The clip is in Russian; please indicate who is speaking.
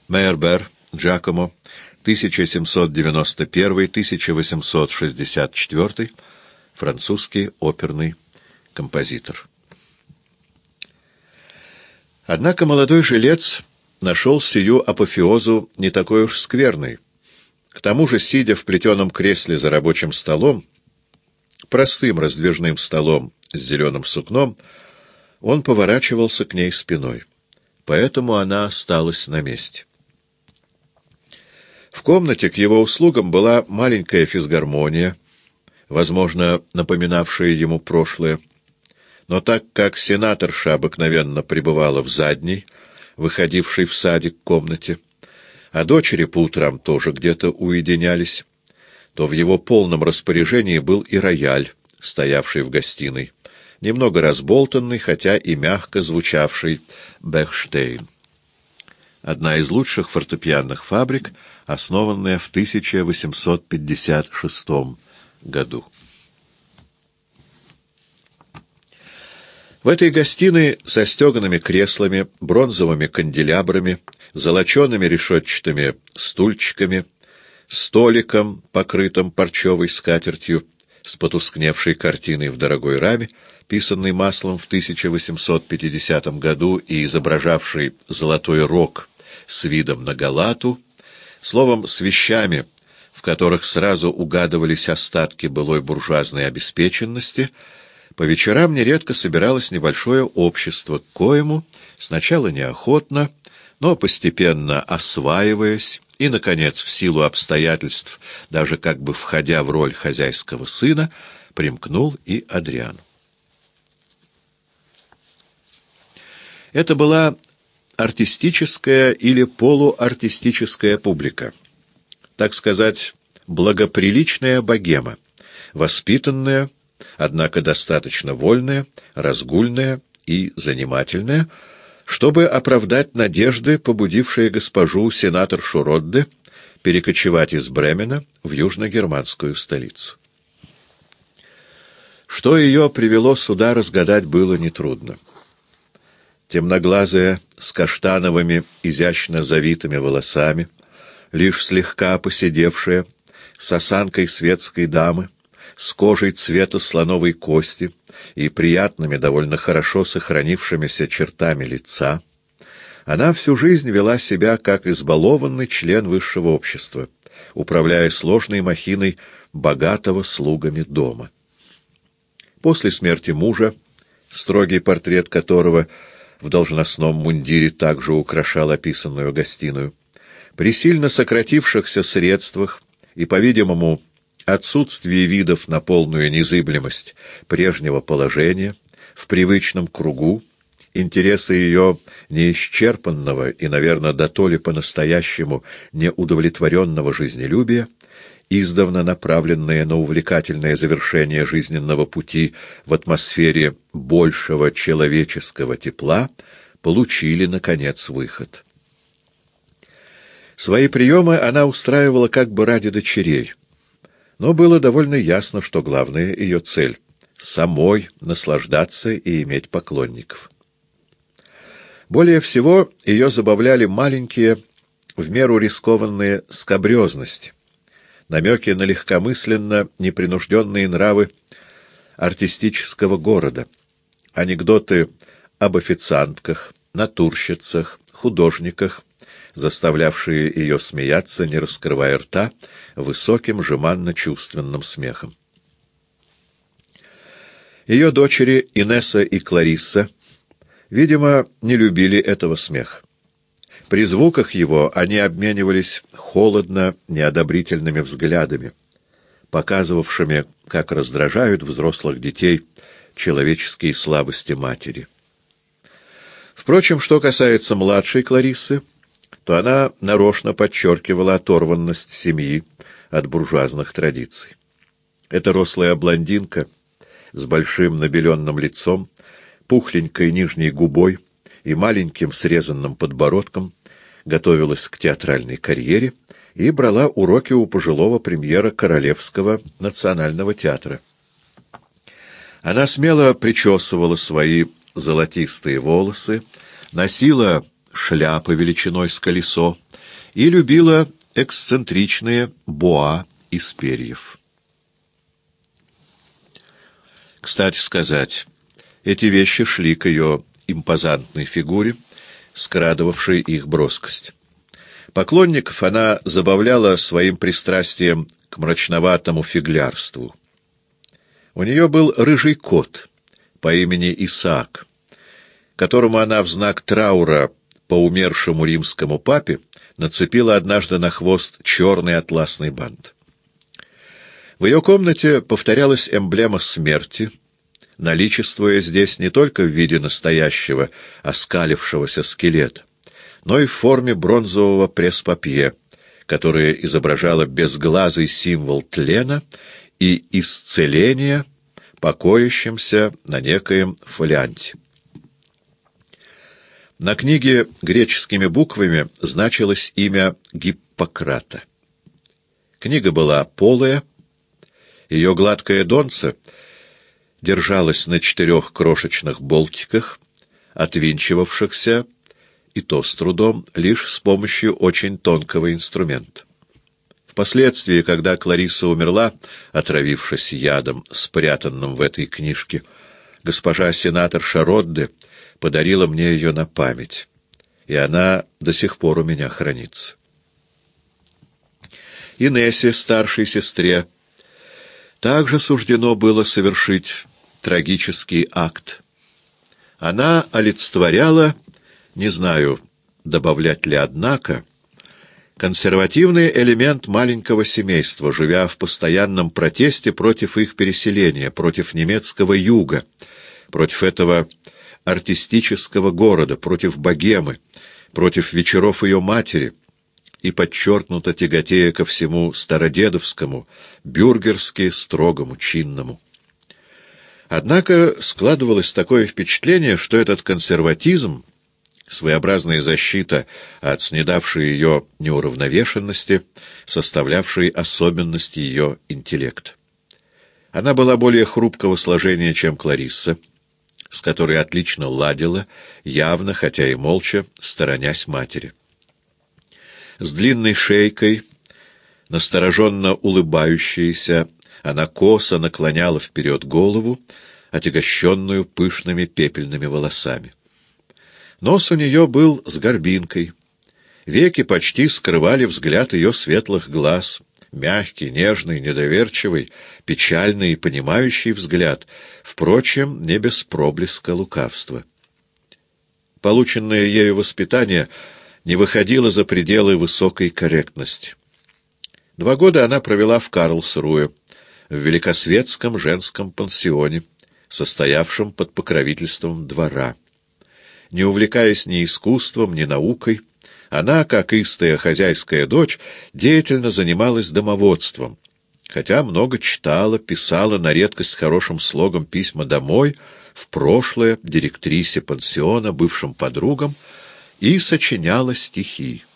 Speaker 1: Мейербер Джакомо, 1791-1864, французский оперный композитор. Однако молодой жилец нашел сию апофеозу не такой уж скверной. К тому же, сидя в плетеном кресле за рабочим столом, простым раздвижным столом с зеленым сукном, он поворачивался к ней спиной. Поэтому она осталась на месте. В комнате к его услугам была маленькая физгармония, возможно, напоминавшая ему прошлое. Но так как сенаторша обыкновенно пребывала в задней, выходившей в садик комнате, а дочери по утрам тоже где-то уединялись, то в его полном распоряжении был и рояль, стоявший в гостиной, немного разболтанный, хотя и мягко звучавший Бехштейн. Одна из лучших фортепианных фабрик, основанная в 1856 году. В этой гостиной со стегаными креслами, бронзовыми канделябрами, золочеными решетчатыми стульчиками, столиком, покрытым парчевой скатертью, с потускневшей картиной в дорогой раме, писанной маслом в 1850 году и изображавшей золотой рог с видом на Галату, словом, с вещами, в которых сразу угадывались остатки былой буржуазной обеспеченности, по вечерам нередко собиралось небольшое общество, к коему, сначала неохотно, но постепенно осваиваясь и, наконец, в силу обстоятельств, даже как бы входя в роль хозяйского сына, примкнул и Адриан. Это была артистическая или полуартистическая публика, так сказать, благоприличная богема, воспитанная, однако достаточно вольная, разгульная и занимательная, чтобы оправдать надежды, побудившие госпожу сенаторшу Родде перекочевать из Бремена в южногерманскую столицу. Что ее привело сюда, разгадать было нетрудно. Темноглазая, с каштановыми, изящно завитыми волосами, лишь слегка поседевшая, с осанкой светской дамы, с кожей цвета слоновой кости и приятными, довольно хорошо сохранившимися чертами лица, она всю жизнь вела себя как избалованный член высшего общества, управляя сложной махиной богатого слугами дома. После смерти мужа, строгий портрет которого в должностном мундире также украшал описанную гостиную, при сильно сократившихся средствах и, по-видимому, отсутствии видов на полную незыблемость прежнего положения, в привычном кругу, интересы ее неисчерпанного и, наверное, дотоле по-настоящему неудовлетворенного жизнелюбия, издавна направленные на увлекательное завершение жизненного пути в атмосфере большего человеческого тепла, получили, наконец, выход. Свои приемы она устраивала как бы ради дочерей, но было довольно ясно, что главная ее цель — самой наслаждаться и иметь поклонников. Более всего ее забавляли маленькие, в меру рискованные скабрезности, намеки на легкомысленно непринужденные нравы артистического города, анекдоты об официантках, натурщицах, художниках, заставлявшие ее смеяться, не раскрывая рта, высоким жеманно-чувственным смехом. Ее дочери Инесса и Кларисса, видимо, не любили этого смеха. При звуках его они обменивались холодно неодобрительными взглядами, показывавшими, как раздражают взрослых детей человеческие слабости матери. Впрочем, что касается младшей Клариссы, то она нарочно подчеркивала оторванность семьи от буржуазных традиций. Эта рослая блондинка с большим набеленным лицом, пухленькой нижней губой и маленьким срезанным подбородком готовилась к театральной карьере и брала уроки у пожилого премьера Королевского национального театра. Она смело причесывала свои золотистые волосы, носила шляпы величиной с колесо и любила эксцентричные боа из перьев. Кстати сказать, эти вещи шли к ее импозантной фигуре, скрадывавшей их броскость. Поклонников она забавляла своим пристрастием к мрачноватому фиглярству. У нее был рыжий кот по имени Исаак, которому она в знак траура по умершему римскому папе нацепила однажды на хвост черный атласный бант. В ее комнате повторялась эмблема смерти, наличествуя здесь не только в виде настоящего оскалившегося скелета, но и в форме бронзового пресс-папье, которое изображало безглазый символ тлена и исцеления, покоящимся на некоем фолианте. На книге греческими буквами значилось имя Гиппократа. Книга была полая, ее гладкое донце держалось на 4 крошечных болтиках, отвинчивавшихся, и то с трудом, лишь с помощью очень тонкого инструмента. Впоследствии, когда Кларисса умерла, отравившись ядом, спрятанным в этой книжке, госпожа сенаторша Родде подарила мне ее на память, и она до сих пор у меня хранится. Инессе, старшей сестре, также суждено было совершить трагический акт. Она олицетворяла, не знаю, добавлять ли однако, консервативный элемент маленького семейства, живя в постоянном протесте против их переселения, против немецкого юга, против этого артистического города, против богемы, против вечеров ее матери и подчеркнуто тяготея ко всему стародедовскому, бюргерски строгому, чинному. Однако складывалось такое впечатление, что этот консерватизм, своеобразная защита от снедавшей ее неуравновешенности, составлявшей особенность ее интеллекта. Она была более хрупкого сложения, чем Кларисса, с которой отлично ладила, явно, хотя и молча, сторонясь матери. С длинной шейкой, настороженно улыбающейся, она косо наклоняла вперед голову, отягощенную пышными пепельными волосами. Нос у нее был с горбинкой, веки почти скрывали взгляд ее светлых глаз, мягкий, нежный, недоверчивый, печальный и понимающий взгляд, впрочем, не без проблеска лукавства. Полученное ею воспитание не выходило за пределы высокой корректности. 2 года она провела в Карлсруэ, в великосветском женском пансионе, состоявшем под покровительством двора. Не увлекаясь ни искусством, ни наукой, она, как истая хозяйская дочь, деятельно занималась домоводством, хотя много читала, писала на редкость хорошим слогом письма домой, в прошлое, директрисе пансиона, бывшим подругам, и сочиняла стихи.